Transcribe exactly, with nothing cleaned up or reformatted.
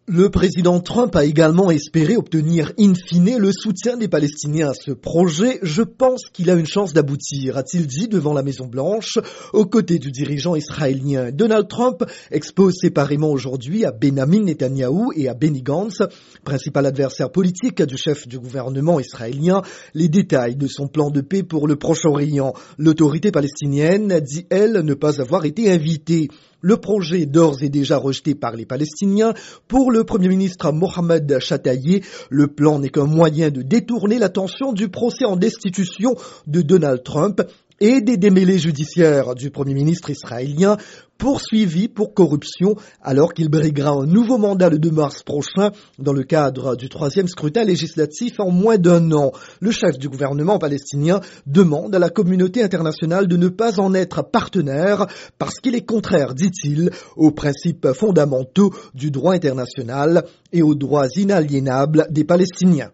Le président Trump a également espéré obtenir in fine le soutien des Palestiniens à ce projet. Je pense qu'il a une chance d'aboutir, a-t-il dit devant la Maison-Blanche, aux côtés du dirigeant israélien. Donald Trump expose séparément aujourd'hui à Benjamin Netanyahou et à Benny Gantz, principal adversaire politique du chef du gouvernement israélien, les détails de son plan de paix pour le Proche-Orient. L'autorité palestinienne dit, elle, ne pas avoir été invitée. Le projet est d'ores et déjà rejeté par les Palestiniens. Pour le Premier ministre Mohamed Chataye, le plan n'est qu'un moyen de détourner l'attention du procès en destitution de Donald Trump et des démêlés judiciaires du Premier ministre israélien poursuivi pour corruption alors qu'il briguera un nouveau mandat le deux mars prochain dans le cadre du troisième scrutin législatif en moins d'un an. Le chef du gouvernement palestinien demande à la communauté internationale de ne pas en être partenaire parce qu'il est contraire, dit-il, aux principes fondamentaux du droit international et aux droits inaliénables des Palestiniens.